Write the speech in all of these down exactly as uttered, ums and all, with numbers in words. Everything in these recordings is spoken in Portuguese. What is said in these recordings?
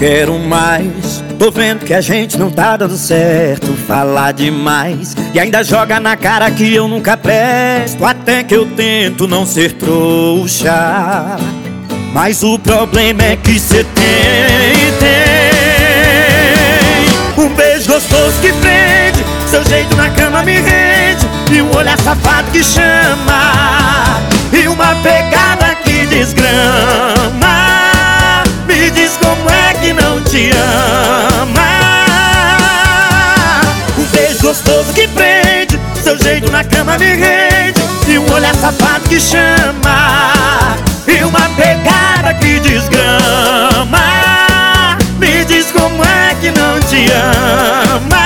quero mais. Tô vendo que a gente não tá dando certo. Falar demais e ainda joga na cara que eu nunca presto. Até que eu tento não ser trouxa, mas o problema é que cê tem, tem um beijo gostoso que prende, seu jeito na cama me rende, e um olhar safado que chama, e uma pegada que desgrama. Me diz como é que não te ama. Um beijo gostoso que prende, seu jeito na cama me rende, e um olhar safado que chama, e uma pegada que desgrama. Me diz como é que não te ama.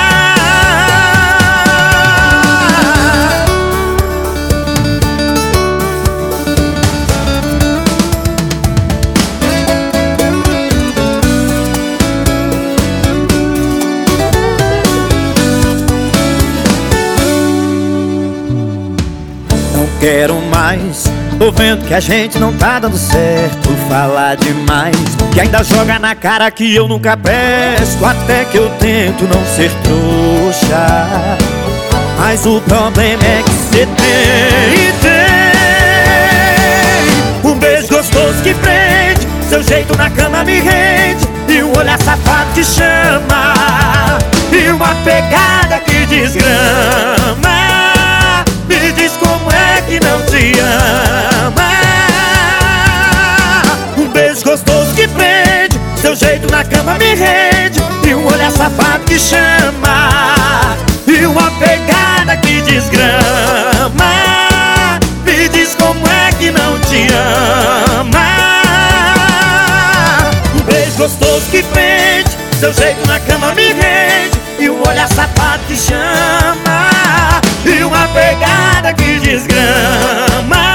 Não quero mais. Tô vendo que a gente não tá dando certo. Falar demais que ainda joga na cara que eu nunca presto. Até que eu tento não ser trouxa, mas o problema é que cê tem, tem um beijo gostoso que prende, seu jeito na cama me rende, e um olhar safado que chama, e uma pegada que desgrama. Me diz como é que não te ama. Um beijo gostoso que prende, seu jeito na cama me rende, e um olhar safado que chama, e uma pegada que desgrama. Me diz como é que não te ama. Um beijo gostoso que prende, seu jeito na cama me rende, e um olhar safado que chama, e uma pegada que desgrama.